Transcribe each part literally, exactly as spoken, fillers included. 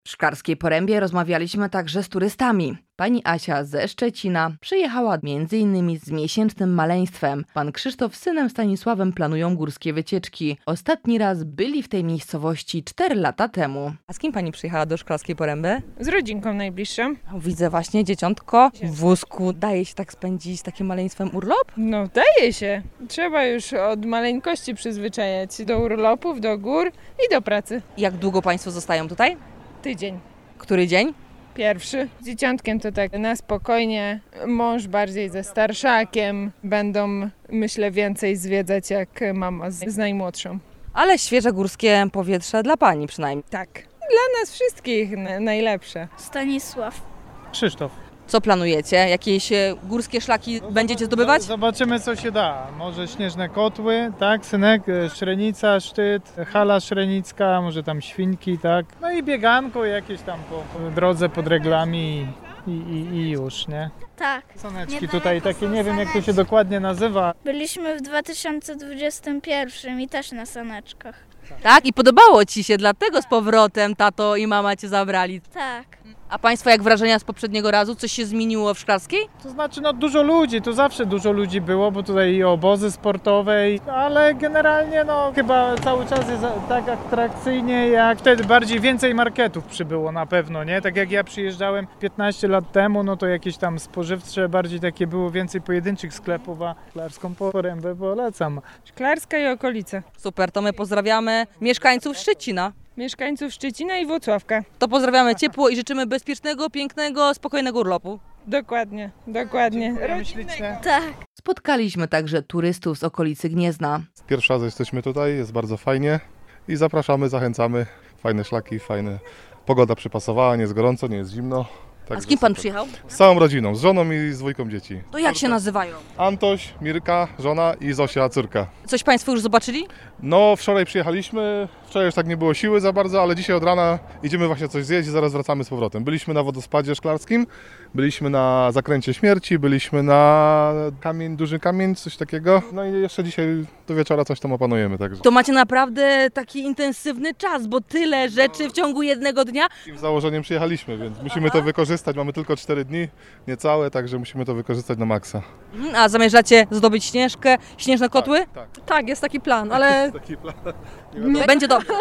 W Szklarskiej Porębie rozmawialiśmy także z turystami. Pani Asia ze Szczecina przyjechała między innymi z miesięcznym maleństwem. Pan Krzysztof z synem Stanisławem planują górskie wycieczki. Ostatni raz byli w tej miejscowości cztery lata temu. A z kim pani przyjechała do Szklarskiej Poręby? Z rodzinką najbliższą. Widzę właśnie dzieciątko w wózku. Daje się tak spędzić z takim maleństwem urlop? No daje się. Trzeba już od maleńkości przyzwyczajać do urlopów, do gór i do pracy. Jak długo państwo zostają tutaj? Tydzień. Który dzień? Pierwszy. Z dzieciątkiem to tak na spokojnie. Mąż bardziej ze starszakiem. Będą, myślę, więcej zwiedzać jak mama z, z najmłodszą. Ale świeże górskie powietrze dla pani przynajmniej. Tak. Dla nas wszystkich na, najlepsze. Stanisław. Krzysztof. Co planujecie? Jakieś e, górskie szlaki będziecie zdobywać? Zobaczymy, co się da. Może śnieżne kotły, tak, synek, Szrenica, szczyt, hala szrenicka, może tam świnki, tak. No i bieganko jakieś tam po, po drodze pod reglami i, i, i już, nie? Tak. Saneczki Niedaleko tutaj takie, są nie wiem jak to się saneczki. dokładnie nazywa. Byliśmy w dwa tysiące dwudziestym pierwszym i też na saneczkach. Tak? I podobało ci się, dlatego z powrotem tato i mama cię zabrali. Tak. A państwo jak wrażenia z poprzedniego razu? Coś się zmieniło w Szklarskiej? To znaczy, no dużo ludzi, tu zawsze dużo ludzi było, bo tutaj i obozy sportowe, i- ale generalnie no chyba cały czas jest tak atrakcyjnie jak wtedy, bardziej więcej marketów przybyło na pewno, nie? Tak jak ja przyjeżdżałem piętnaście lat temu, no to jakieś tam spożywcze, bardziej takie było więcej pojedynczych sklepów, a Szklarską Porębę polecam. Szklarska i okolice. Super, to my pozdrawiamy mieszkańców Szczecina. Mieszkańców Szczecina i Włocławka. To pozdrawiamy ciepło i życzymy bezpiecznego, pięknego, spokojnego urlopu. Dokładnie, dokładnie. Dziękujemy ślicznie. Tak. Spotkaliśmy także turystów z okolicy Gniezna. Pierwszy raz jesteśmy tutaj, jest bardzo fajnie i zapraszamy, zachęcamy. Fajne szlaki, fajne. Pogoda przypasowała, nie jest gorąco, nie jest zimno. A Także z kim pan super. przyjechał? Z całą rodziną, z żoną i z dwójką dzieci. To jak się nazywają? Antoś, Mirka, żona i Zosia, córka. Coś państwo już zobaczyli? No, wczoraj przyjechaliśmy, wczoraj już tak nie było siły za bardzo, ale dzisiaj od rana idziemy właśnie coś zjeść i zaraz wracamy z powrotem. Byliśmy na wodospadzie szklarskim, byliśmy na zakręcie śmierci, byliśmy na kamień, duży kamień, coś takiego. No i jeszcze dzisiaj do wieczora coś tam opanujemy, także. To macie naprawdę taki intensywny czas, bo tyle rzeczy w ciągu jednego dnia. Takim założeniem przyjechaliśmy, więc musimy to wykorzystać. Mamy tylko cztery dni, niecałe, także musimy to wykorzystać na maksa. Mhm, a zamierzacie zdobyć Śnieżkę, śnieżne kotły? Tak, tak. Tak, jest taki plan, ale Taki plan. Będzie dobrze.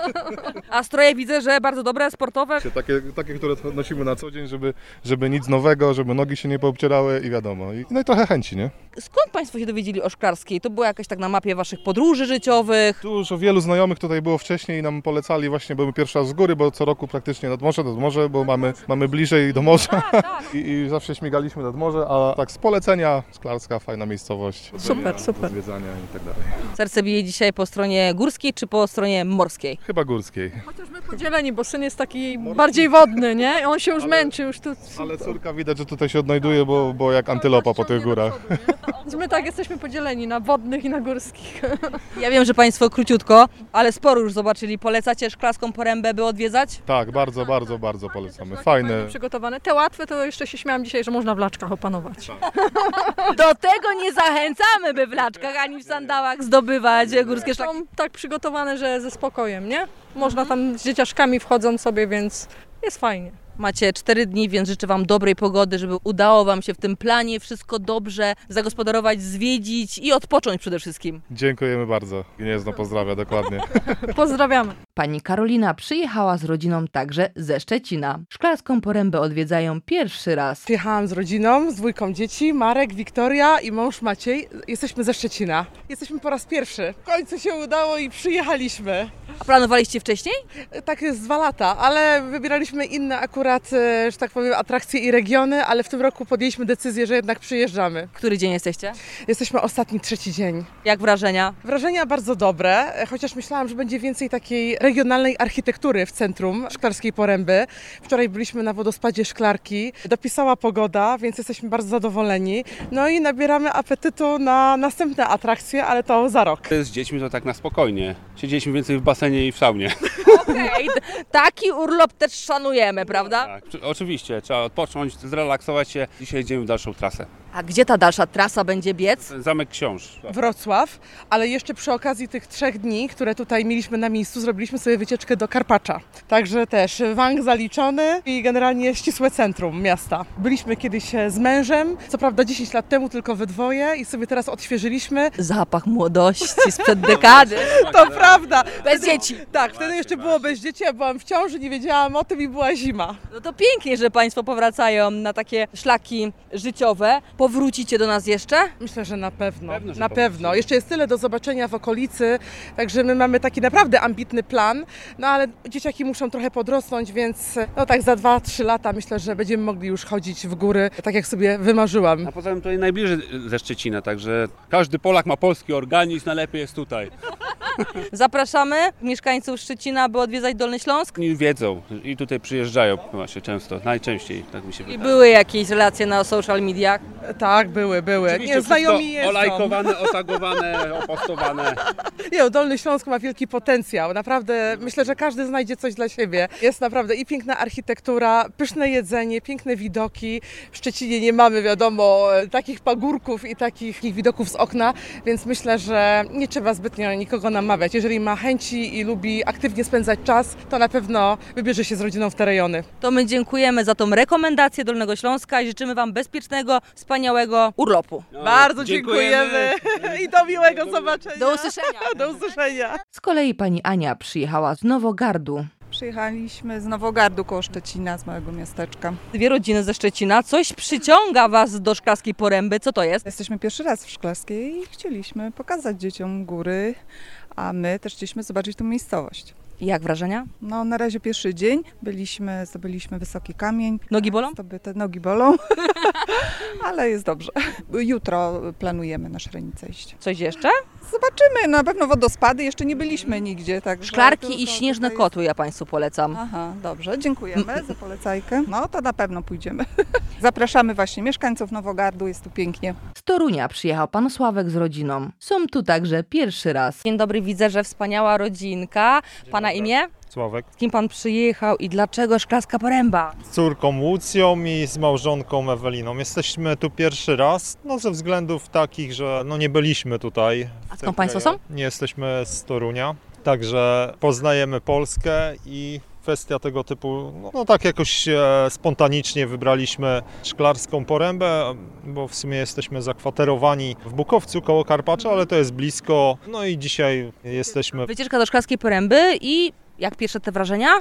A stroje widzę, że bardzo dobre, sportowe. Takie, takie, które nosimy na co dzień, żeby, żeby nic nowego, żeby nogi się nie poobcierały i wiadomo. I, no i trochę chęci, nie? Skąd państwo się dowiedzieli o Szklarskiej? To było jakaś tak na mapie waszych podróży życiowych? Dużo wielu znajomych tutaj było wcześniej i nam polecali właśnie, były pierwszy raz z góry, bo co roku praktycznie nad morze, nad morze, bo mamy, mamy bliżej do morza I, i zawsze śmigaliśmy nad morze, a tak z polecenia Szklarska, fajna miejscowość. Super, do super. zwiedzania i tak dalej. Serce bije dzisiaj po stronie górskiej czy po stronie morskiej? Chyba górskiej. chociaż my podzieleni, bo syn jest taki bardziej wodny, nie? On się już Ale- męczy, już tu... Ale córka widać, że tutaj się odnajduje, bo, bo jak antylopa po tych górach. Więc my tak jesteśmy podzieleni na wodnych i na górskich. Ja wiem, że państwo króciutko, ale sporo już zobaczyli. Polecacie Szklarską Porębę, by odwiedzać? Tak, bardzo, bardzo, bardzo polecamy. Fajne. Przygotowane. Te łatwe to jeszcze się śmiałam dzisiaj, że można w laczkach opanować. Do tego nie zachęcamy, by w laczkach ani w sandałach zdobywać górskie szlaki. Są tak przygotowane, że ze spokojem, nie? Można tam z dzieciaczkami wchodzą sobie, więc jest fajnie. Macie cztery dni, więc życzę wam dobrej pogody, żeby udało wam się w tym planie wszystko dobrze zagospodarować, zwiedzić i odpocząć przede wszystkim. Dziękujemy bardzo. Gniezno pozdrawia, dokładnie. Pozdrawiamy. Pani Karolina przyjechała z rodziną także ze Szczecina. Szklarską Porębę odwiedzają pierwszy raz. Przyjechałam z rodziną, z dwójką dzieci, Marek, Wiktoria i mąż Maciej. Jesteśmy ze Szczecina. Jesteśmy po raz pierwszy. W końcu się udało i przyjechaliśmy. A planowaliście wcześniej? Tak jest dwa lata, ale wybieraliśmy inne akurat, e, że tak powiem, atrakcje i regiony, ale w tym roku podjęliśmy decyzję, że jednak przyjeżdżamy. Który dzień jesteście? Jesteśmy ostatni, trzeci dzień. Jak wrażenia? Wrażenia bardzo dobre, e, chociaż myślałam, że będzie więcej takiej regionalnej architektury w centrum Szklarskiej Poręby. Wczoraj byliśmy na wodospadzie Szklarki. Dopisała pogoda, więc jesteśmy bardzo zadowoleni. No i nabieramy apetytu na następne atrakcje, ale to za rok. Z dziećmi to tak na spokojnie. Siedzieliśmy więcej w basenie basenie i w saunie. Okej, taki urlop też szanujemy, prawda? Tak, oczywiście, trzeba odpocząć, zrelaksować się. Dzisiaj idziemy w dalszą trasę. A gdzie ta dalsza trasa będzie biec? Zamek Książ. Wrocław, ale jeszcze przy okazji tych trzech dni, które tutaj mieliśmy na miejscu, zrobiliśmy sobie wycieczkę do Karpacza. Także też Wąg zaliczony i generalnie ścisłe centrum miasta. Byliśmy kiedyś z mężem, co prawda dziesięć lat temu tylko we dwoje i sobie teraz odświeżyliśmy. Zapach młodości sprzed dekady. To prawda. Bez dzieci. Tak, wtedy jeszcze było bez dzieci, ja byłam w ciąży, nie wiedziałam o tym i była zima. No to pięknie, że Państwo powracają na takie szlaki życiowe. Powrócicie do nas jeszcze? Myślę, że na pewno. Pewno, że na powrócimy. pewno. Jeszcze jest tyle do zobaczenia w okolicy, także my mamy taki naprawdę ambitny plan, no ale dzieciaki muszą trochę podrosnąć, więc no tak za dwa trzy lata myślę, że będziemy mogli już chodzić w góry, tak jak sobie wymarzyłam. A poza tym to najbliżej ze Szczecina, także każdy Polak ma polski organizm, najlepiej jest tutaj. Zapraszamy mieszkańców Szczecina, by odwiedzać Dolny Śląsk. Oni wiedzą i tutaj przyjeżdżają właśnie często, najczęściej, tak mi się I wydaje. były jakieś relacje na social mediach. Tak, były, były. Oczywiście Nie, znajomi wszystko jeżdżą. olajkowane, otagowane, opostowane. Nie, Dolny Śląsk ma wielki potencjał. Naprawdę myślę, że każdy znajdzie coś dla siebie. Jest naprawdę i piękna architektura, pyszne jedzenie, piękne widoki. W Szczecinie nie mamy, wiadomo, takich pagórków i takich widoków z okna, więc myślę, że nie trzeba zbytnio nikogo namawiać. Jeżeli ma chęci i lubi aktywnie spędzać czas, to na pewno wybierze się z rodziną w te rejony. To my dziękujemy za tą rekomendację Dolnego Śląska i życzymy Wam bezpiecznego, wspaniałego urlopu. No, Bardzo dziękujemy. dziękujemy i do miłego zobaczenia. Do usłyszenia. Do usłyszenia. Z kolei pani Ania przyjechała z Nowogardu. Przyjechaliśmy z Nowogardu koło Szczecina, z małego miasteczka. Dwie rodziny ze Szczecina. Coś przyciąga Was do Szklarskiej Poręby. Co to jest? Jesteśmy pierwszy raz w Szklarskiej i chcieliśmy pokazać dzieciom góry, a my też chcieliśmy zobaczyć tą miejscowość. Jak wrażenia? No na razie pierwszy dzień, byliśmy, zdobyliśmy wysoki kamień. Nogi bolą? Zdobyte nogi bolą, ale jest dobrze. Jutro planujemy na Szrenicę iść. Coś jeszcze? Zobaczymy, na pewno wodospady, jeszcze nie byliśmy nigdzie. Także Szklarki i tylko śnieżne tutaj kotły ja Państwu polecam. Aha, dobrze, dziękujemy za polecajkę. No to na pewno pójdziemy. Zapraszamy właśnie mieszkańców Nowogardu, jest tu pięknie. Z Torunia przyjechał pan Sławek z rodziną. Są tu także pierwszy raz. Dzień dobry, widzę, że wspaniała rodzinka. Pana imię? Sławek. Z kim pan przyjechał i dlaczego Szklarska Poręba? Z córką Łucją i z małżonką Eweliną. Jesteśmy tu pierwszy raz, no ze względów takich, że no nie byliśmy tutaj. A skąd państwo są? Nie jesteśmy z Torunia, także poznajemy Polskę i kwestia tego typu, no, no tak jakoś e, spontanicznie wybraliśmy Szklarską Porębę, bo w sumie jesteśmy zakwaterowani w Bukowcu koło Karpacza, ale to jest blisko, no i dzisiaj jesteśmy... Wycieczka do Szklarskiej Poręby i jak pierwsze te wrażenia?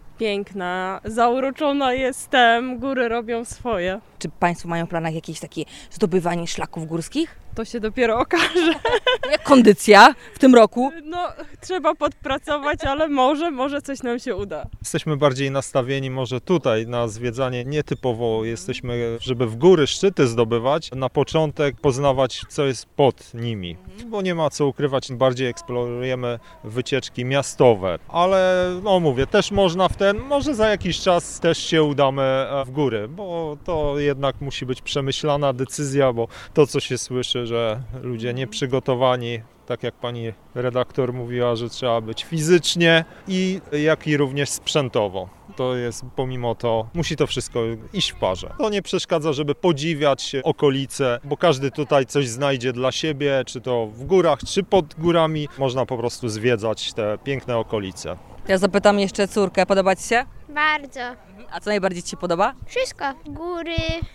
Piękna, zauroczona jestem, góry robią swoje. Czy Państwo mają w planach jakieś takie zdobywanie szlaków górskich? To się dopiero okaże. Jak kondycja w tym roku? No, trzeba podpracować, ale może, może coś nam się uda. Jesteśmy bardziej nastawieni może tutaj na zwiedzanie nietypowo. Jesteśmy, żeby w góry szczyty zdobywać, na początek poznawać, co jest pod nimi. Bo nie ma co ukrywać, bardziej eksplorujemy wycieczki miastowe. Ale no mówię, też można w ten, może za jakiś czas też się udamy w góry, bo to jednak musi być przemyślana decyzja, bo to, co się słyszy, że ludzie nieprzygotowani, tak jak pani redaktor mówiła, że trzeba być fizycznie i jak i również sprzętowo. To jest pomimo to, musi to wszystko iść w parze. To nie przeszkadza, żeby podziwiać okolice, bo każdy tutaj coś znajdzie dla siebie, czy to w górach, czy pod górami. Można po prostu zwiedzać te piękne okolice. Ja zapytam jeszcze córkę, podoba Ci się? Bardzo. A co najbardziej Ci się podoba? Wszystko. Góry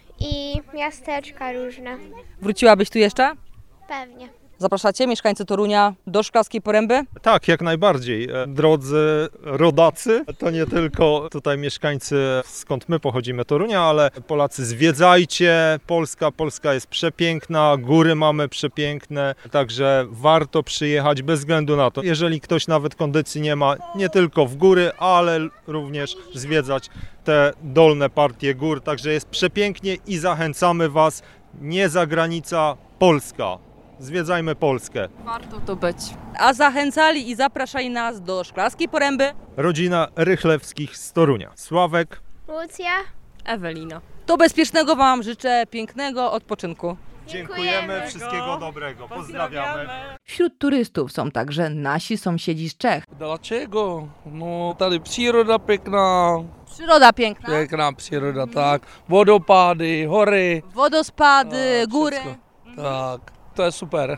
i miasteczka różne. Wróciłabyś tu jeszcze? Pewnie. Zapraszacie mieszkańcy Torunia do Szklarskiej Poręby? Tak, jak najbardziej. Drodzy rodacy, to nie tylko tutaj mieszkańcy, skąd my pochodzimy, Torunia, ale Polacy, zwiedzajcie Polska. Polska jest przepiękna, góry mamy przepiękne, także warto przyjechać bez względu na to. Jeżeli ktoś nawet kondycji nie ma, nie tylko w góry, ale również zwiedzać te dolne partie gór, także jest przepięknie i zachęcamy Was, nie zagranica, Polska. Zwiedzajmy Polskę. Warto tu być. A zachęcali i zapraszali nas do Szklarskiej Poręby Rodzina Rychlewskich z Torunia. Sławek. Lucja. Ewelina. To bezpiecznego Wam życzę pięknego odpoczynku. Dziękujemy, wszystkiego dobrego. Pozdrawiamy. Wśród turystów są także nasi sąsiedzi z Czech. Dlaczego? No tady příroda pěkná. Przyroda piękna. Pěkná příroda, tak. Wodopady, hory. Wodospady, Tak, góry. wszystko. Tak, to jest super.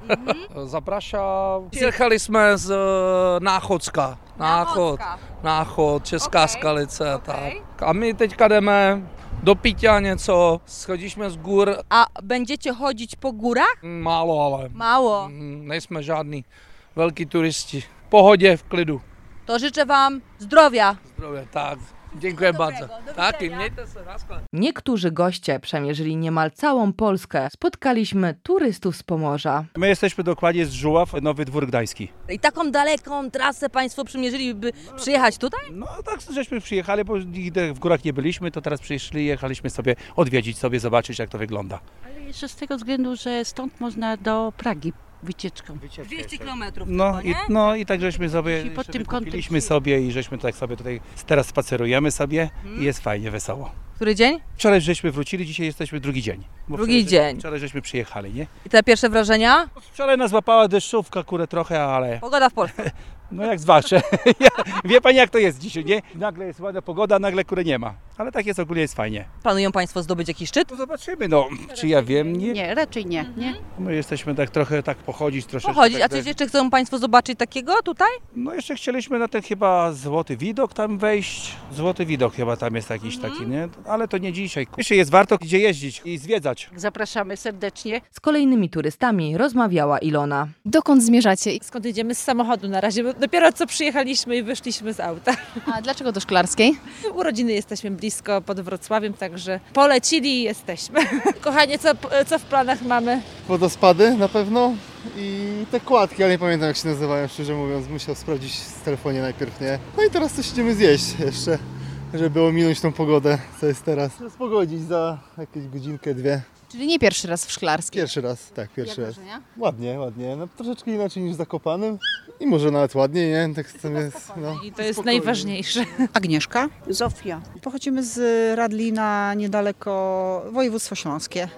Zapraszam. Jechali jsme z Náchodska. Náchod. Náchod, Česká Okay. Skalice, tak. A my teďka jdeme do picia něco, schodziliśmy z gór. A będziecie chodzić po górach? Málo, ale. Mało. Mm, Nejsme žádní velký turisti. W pohodě, w klidu. To życzę wam zdrowia. Zdrowie, tak. Dziękuję bardzo. Tak, i miejte se, naschle. Niektórzy goście przemierzyli niemal całą Polskę. Spotkaliśmy turystów z Pomorza. My jesteśmy dokładnie z Żuław, Nowy Dwór Gdański. I taką daleką trasę państwo przymierzyli, by przyjechać tutaj? No tak, żeśmy przyjechali, bo nigdy w górach nie byliśmy, to teraz przyszli, jechaliśmy sobie odwiedzić sobie, zobaczyć jak to wygląda. Ale jeszcze z tego względu, że stąd można do Pragi wycieczką. dwieście kilometrów No tylko, i, nie? no i tak żeśmy sobie I pod tym kupiliśmy sobie i żeśmy tak sobie tutaj teraz spacerujemy sobie Mhm. i jest fajnie, wesoło. Który dzień? Wczoraj żeśmy wrócili, dzisiaj jesteśmy drugi dzień. Bo Drugi wczoraj, dzień. Wczoraj żeśmy przyjechali, nie? I te pierwsze wrażenia? Wczoraj nas złapała deszczówka, kurę trochę, ale... Pogoda w Polsce. No jak zwłaszcza. Wie pani jak to jest dzisiaj, nie? Nagle jest ładna pogoda, nagle kury nie ma. Ale tak jest, ogólnie jest fajnie. Planują państwo zdobyć jakiś szczyt? To zobaczymy, no. Czy ja wiem, nie? Nie, raczej nie, nie. My jesteśmy tak trochę, tak pochodzić troszeczkę. Pochodzić. A tak, coś jeszcze chcą państwo zobaczyć takiego tutaj? No jeszcze chcieliśmy na ten chyba Złoty Widok tam wejść. Złoty Widok chyba tam jest jakiś Mhm. taki, nie? Ale to nie dzisiaj. Jeszcze jest warto gdzie jeździć i zwiedzać. Zapraszamy serdecznie. Z kolejnymi turystami rozmawiała Ilona. Dokąd zmierzacie? Skąd jedziemy? Z samochodu na razie, bo dopiero co przyjechaliśmy i wyszliśmy z auta. A dlaczego do Szklarskiej? Urodziny jesteśmy blisko pod Wrocławiem, także polecili i jesteśmy. Kochanie, co, co w planach mamy? Wodospady na pewno i te kładki, ale nie pamiętam jak się nazywają, szczerze mówiąc. Musiał sprawdzić w telefonie najpierw, nie? No i teraz coś idziemy zjeść jeszcze, żeby ominąć tą pogodę, co jest teraz. Spogodzić za jakieś godzinkę, dwie. Czyli nie pierwszy raz w Szklarskiej. Pierwszy raz, tak, pierwszy Jak raz. wrażenia? Ładnie, ładnie. No, troszeczkę inaczej niż w Zakopanem i może nawet ładniej, nie? Tak jest, no. I to jest najważniejsze. Agnieszka. Zofia. Pochodzimy z Radlina, niedaleko województwo śląskie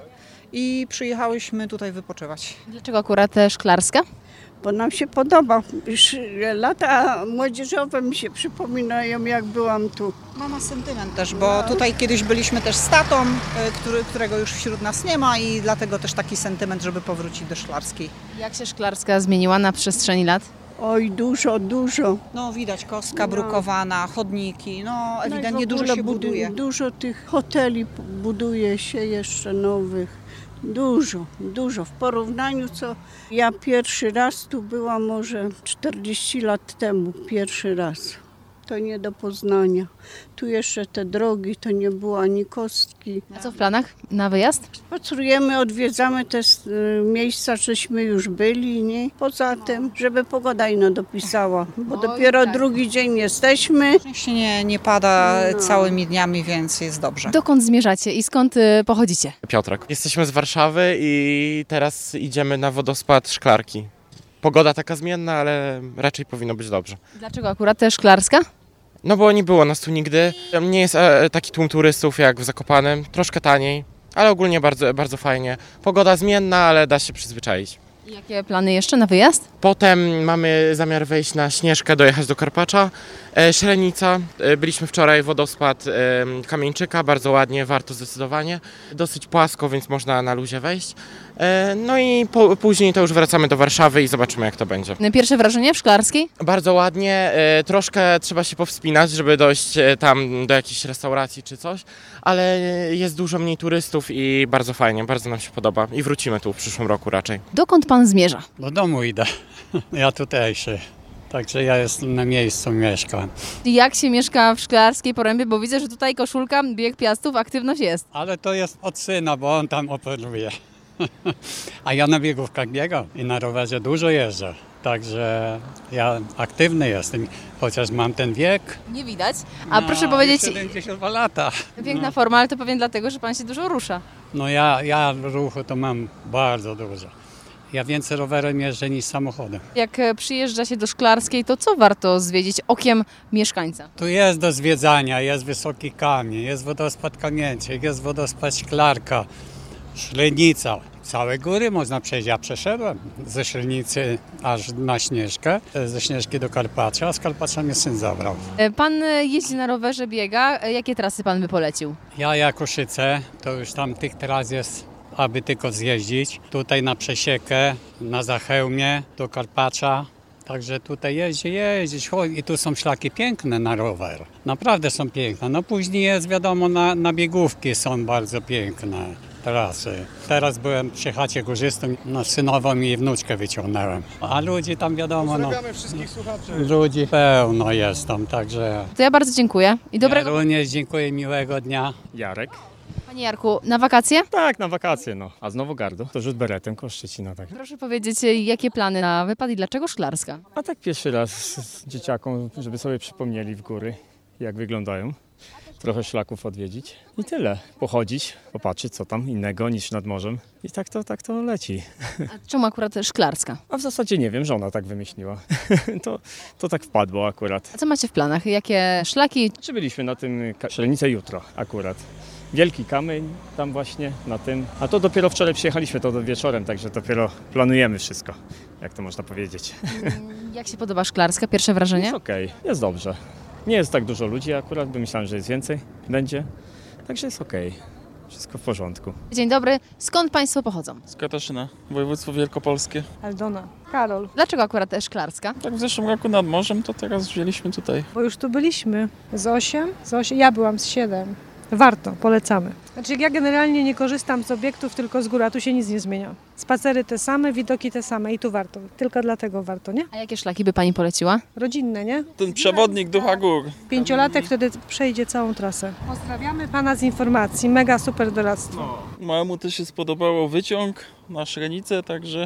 i przyjechałyśmy tutaj wypoczywać. Dlaczego akurat Szklarska? Bo nam się podoba. Już lata młodzieżowe mi się przypominają, jak byłam tu. Mama sentyment też, bo tutaj kiedyś byliśmy też z tatą, który, którego już wśród nas nie ma i dlatego też taki sentyment, żeby powrócić do Szklarskiej. Jak się Szklarska zmieniła na przestrzeni lat? Oj, dużo, dużo. No widać kostka brukowana, chodniki, no No i w ewidentnie dużo ogóle się budu- buduje. Dużo tych hoteli buduje się jeszcze nowych. Dużo, dużo. W porównaniu co ja pierwszy raz tu byłam może czterdzieści lat temu, pierwszy raz. To nie do poznania. Tu jeszcze te drogi, to nie było ani kostki. A co w planach na wyjazd? Spacerujemy, odwiedzamy te y, miejsca, żeśmy już byli, nie? Poza tym, żeby pogoda ino dopisała, bo Oj, dopiero tak. drugi dzień jesteśmy. Się nie, nie pada No. całymi dniami, więc jest dobrze. Dokąd zmierzacie i skąd y, pochodzicie? Piotrek. Jesteśmy z Warszawy i teraz idziemy na wodospad Szklarki. Pogoda taka zmienna, ale raczej powinno być dobrze. Dlaczego akurat też Szklarska? No bo nie było nas tu nigdy. Nie jest e, taki tłum turystów jak w Zakopanem. Troszkę taniej, ale ogólnie bardzo, bardzo fajnie. Pogoda zmienna, ale da się przyzwyczaić. I jakie plany jeszcze na wyjazd? Potem mamy zamiar wejść na Śnieżkę, dojechać do Karpacza. E, Śrenica, e, byliśmy wczoraj, wodospad e, Kamieńczyka, bardzo ładnie, warto zdecydowanie. Dosyć płasko, więc można na luzie wejść. E, no i po, później to już wracamy do Warszawy i zobaczymy jak to będzie. Pierwsze wrażenie w Szklarskiej? Bardzo ładnie, e, troszkę trzeba się powspinać, żeby dojść e, tam do jakiejś restauracji czy coś, ale jest dużo mniej turystów i bardzo fajnie, bardzo nam się podoba i wrócimy tu w przyszłym roku raczej. Dokąd pan zmierza? Do domu idę. Ja tutejszy. Także ja jestem na miejscu, mieszkam. I jak się mieszka w Szklarskiej Porębie? Bo widzę, że tutaj koszulka, bieg Piastów, aktywność jest. Ale to jest od syna, bo on tam operuje. A ja na biegówkach biegam i na rowerze dużo jeżdżę. Także ja aktywny jestem, chociaż mam ten wiek. Nie widać. A no, proszę powiedzieć, siedemdziesiąt dwa lata. piękna No. forma, ale to pewnie dlatego, że pan się dużo rusza. No ja, ja ruchu to mam bardzo dużo. Ja więcej rowerem jeżdżę niż samochodem. Jak e, przyjeżdża się do Szklarskiej, to co warto zwiedzić okiem mieszkańca? Tu jest do zwiedzania, jest Wysoki Kamień, jest wodospad Kamieńczyk, jest wodospad Szklarka. Szlenica. Całe góry można przejść. Ja przeszedłem ze Szlenicy aż na Śnieżkę, ze Śnieżki do Karpacza, a z Karpacza mnie syn zabrał. Pan jeździ na rowerze, biega. Jakie trasy pan by polecił? Ja jako Koszyce, to już tam tych tras jest, aby tylko zjeździć. Tutaj na Przesiekę, na Zachełmie, do Karpacza. Także tutaj jeździ, jeździć, chodź. I tu są szlaki piękne na rower. Naprawdę są piękne. No później jest wiadomo, na, na biegówki są bardzo piękne trasy. Teraz byłem przy chacie górzystą, no synową i wnuczkę wyciągnąłem. A ludzi tam wiadomo, no, wszystkich słuchaczy. ludzi pełno jest tam, także... To ja bardzo dziękuję i dobrego... Ja również dziękuję, miłego dnia. Jarek. Panie Jarku, na wakacje? Tak, na wakacje, no. A znowu Gardo, to rzut beretem koło Szczecina, tak. Proszę powiedzieć, jakie plany na wypad i dlaczego Szklarska? A tak pierwszy raz z dzieciakom, żeby sobie przypomnieli w góry, jak wyglądają. Trochę szlaków odwiedzić i tyle. Pochodzić, popatrzeć co tam innego niż nad morzem. I tak to, tak to leci. A czemu akurat Szklarska? A w zasadzie nie wiem, żona tak wymyśliła. to, to tak wpadło akurat. A co macie w planach? Jakie szlaki? Czy byliśmy na tym Szlenicę jutro akurat. Wielki Kamień tam właśnie na tym. A to dopiero wczoraj przyjechaliśmy, to do wieczorem, także dopiero planujemy wszystko, jak to można powiedzieć. Jak się podoba Szklarska? Pierwsze wrażenie? Jest okej, okay. Jest dobrze. Nie jest tak dużo ludzi akurat, bo myślałem, że jest więcej, będzie. Także jest okej. Okay. Wszystko w porządku. Dzień dobry. Skąd Państwo pochodzą? Z Katarzyna, województwo wielkopolskie. Aldona. Karol. Dlaczego akurat Szklarska? Tak w zeszłym roku nad morzem, to teraz wzięliśmy tutaj. Bo już tu byliśmy. Z osiem? Z osiem. Ja byłam z siedem. Warto, polecamy. Znaczy ja generalnie nie korzystam z obiektów, tylko z góry, a tu się nic nie zmienia. Spacery te same, widoki te same i tu warto. Tylko dlatego warto, nie? A jakie szlaki by Pani poleciła? Rodzinne, nie? Ten przewodnik Ducha Gór. Pięciolatek wtedy przejdzie całą trasę. Pozdrawiamy Pana z informacji. Mega super doradztwo. No, małemu też się spodobało wyciąg na Szlenicę, także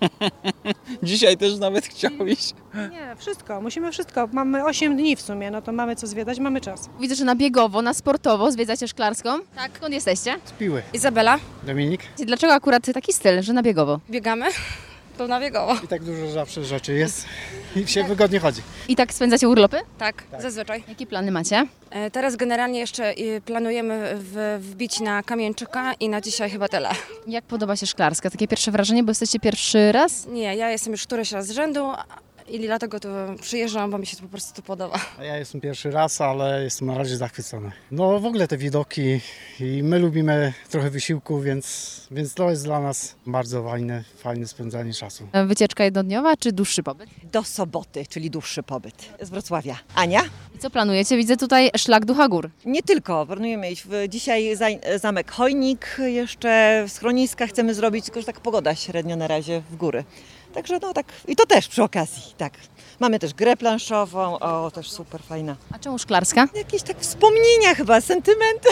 dzisiaj też nawet chciał iść. Nie, wszystko. Musimy wszystko. Mamy osiem dni w sumie, no to mamy co zwiedzać, mamy czas. Widzę, że na biegowo, na sportowo zwiedzacie Szklarską. Tak. Skąd jesteście? Z Piły. Izabela. Dominik. Dlaczego akurat taki styl, że na biegowo? Biegamy, to na biegowo. I tak dużo zawsze rzeczy jest i się wygodnie chodzi. I tak spędzacie urlopy? Tak, tak, zazwyczaj. Jakie plany macie? E, teraz generalnie jeszcze planujemy w, wbić na Kamieńczyka i na dzisiaj chyba tyle. Jak podoba się Szklarska? Takie pierwsze wrażenie, bo jesteście pierwszy raz? Nie, ja jestem już któryś raz z rzędu i dlatego tu przyjeżdżam, bo mi się to po prostu tu podoba. A ja jestem pierwszy raz, ale jestem na razie zachwycony. No w ogóle te widoki i my lubimy trochę wysiłku, więc, więc to jest dla nas bardzo fajne, fajne spędzanie czasu. Wycieczka jednodniowa czy dłuższy pobyt? Do soboty, czyli dłuższy pobyt z Wrocławia. Ania? I co planujecie? Widzę tutaj szlak Ducha Gór. Nie tylko, planujemy iść. Dzisiaj zamek Chojnik, jeszcze schroniska chcemy zrobić, tylko że tak pogoda średnio na razie w góry. Także no tak, i to też przy okazji, tak. Mamy też grę planszową, o też super fajna. A czemu Szklarska? Jakieś tak wspomnienia chyba, sentymenty.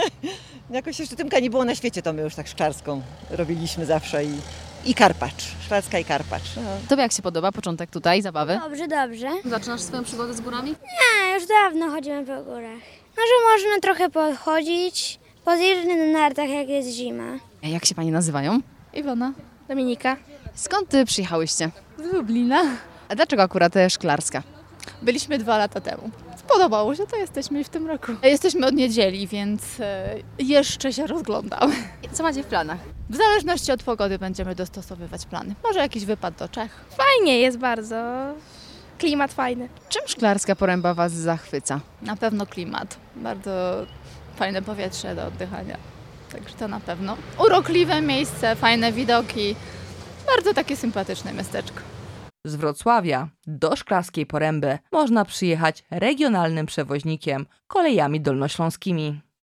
Jakoś jeszcze Tymka nie było na świecie, to my już tak Szklarską robiliśmy zawsze i, i Karpacz, Szklarska i Karpacz. No. Tobie jak się podoba początek tutaj, zabawy? Dobrze, dobrze. Zaczynasz swoją przygodę z górami? Nie, już dawno chodzimy po górach. Może można trochę pochodzić, pozjeżdżać na nartach, jak jest zima. A jak się Pani nazywają? Iwona. Dominika. Skąd Ty przyjechałyście? Z Lublina. A dlaczego akurat Szklarska? Byliśmy dwa lata temu. Spodobało się, to jesteśmy w tym roku. Jesteśmy od niedzieli, więc jeszcze się rozglądamy. Co macie w planach? W zależności od pogody będziemy dostosowywać plany. Może jakiś wypad do Czech. Fajnie jest bardzo. Klimat fajny. Czym Szklarska Poręba Was zachwyca? Na pewno klimat. Bardzo fajne powietrze do oddychania. Także to na pewno. Urokliwe miejsce, fajne widoki. Bardzo takie sympatyczne miasteczko. Z Wrocławia do Szklarskiej Poręby można przyjechać regionalnym przewoźnikiem kolejami dolnośląskimi.